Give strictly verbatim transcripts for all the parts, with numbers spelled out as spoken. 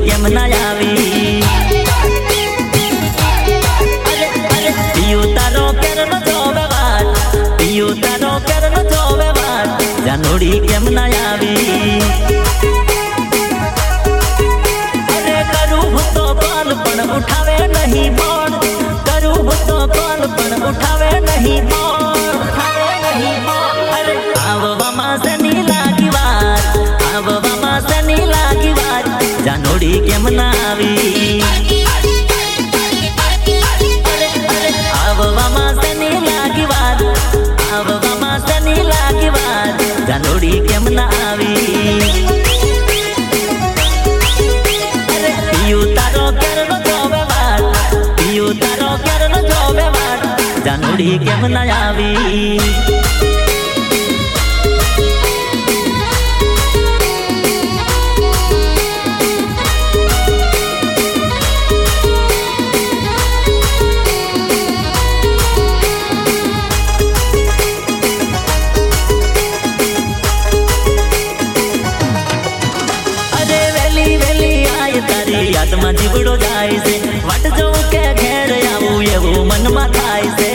केम ना आवी। अरे अरे पियो तारो केरन जोवे वाट, पियो तारो केरन जोवे वाट, जानोड़ी केम ना आवी। अरे करू तो कॉल पण उठावे नहीं फोन, करू तो कॉल पण उठावे नहीं फोन, उठावे नहीं फोन। अरे आववा मासे नी लागी वाट, आववा मासे नी लागी वाट, जानोड़ी केम ना आवी। अरे अरे आववा मासे नी लागी वाट, आववा मासे नी लागी वाट, जानोड़ी केम ना आवी। अरे पियो तारो केरन जोवे वाट, पियो तारो केरन जोवे वाट, जानोड़ी केम ना आवी। याद में जीवड़ो जाय से, वाट जो के घेर आवू एवं मन में थाय से।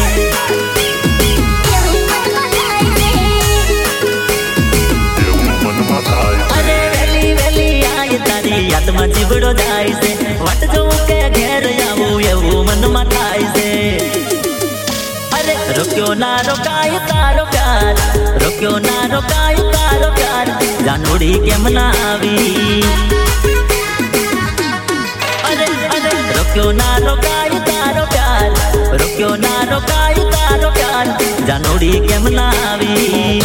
अरे वेली वेली आय तारी याद में जीवड़ो जाय से, वाट जो के घेर आवू एवं मन में थाय से। अरे रोक्यो ना रोकाय तारो प्यार, रोक्यो ना रोकाय तारो प्यार, जानोड़ी केम ना आवी। रोक्यो ना रोकाय तारो प्यार, रोक्यो ना रोकाय तारो प्यार, जानोड़ी केम ना आवी।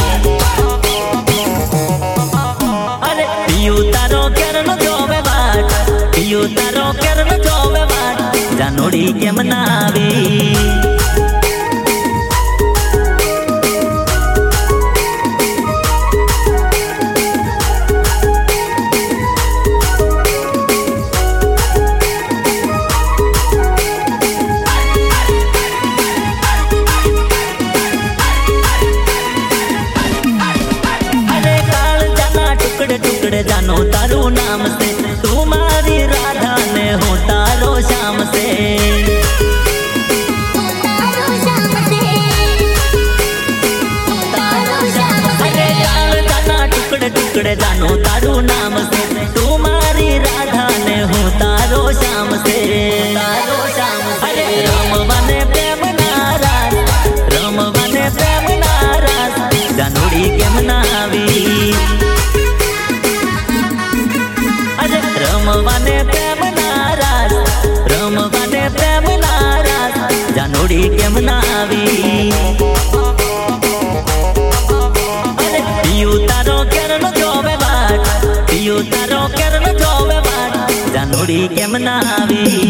अरे पियो तारो केरन जोवे वाट, पियो तारो केरन जोवे वाट, जानोड़ी केम ना आवी। टुकड़े जानो तारू नाम से, तुम्हारी राधा ने हो तारो शाम से। अरे लाल जाना टुकड़े टुकड़े जानो तारू नाम से, तुम्हारी राधा ने हो तारो शाम से, तारो शाम से। अरे राम बने प्रेम नाराज, राम बने प्रेम नाराज, जानोड़ी केम ना आवी। रमवाने प्रेम नाराज, रमवाने प्रेम नाराज, जानोड़ी केम ना आवी। अरे पियो तारो केरन जोवे वाट, पियो तारो केरन जोवे वाट, जानोड़ी केम ना आवी।